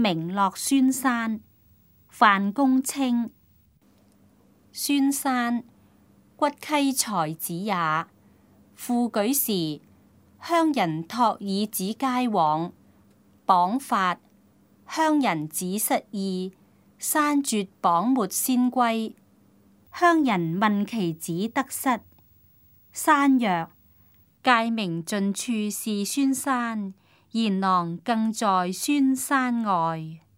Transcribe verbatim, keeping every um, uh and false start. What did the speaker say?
名落孫山。范公稱。孫山，骨溪才子也。赴舉時，鄉人託以子偕往。榜發，鄉人子失意，山絕榜末先歸。鄉人問其子得失，山曰：界名盡處是孫山，賢郎更在孫山外。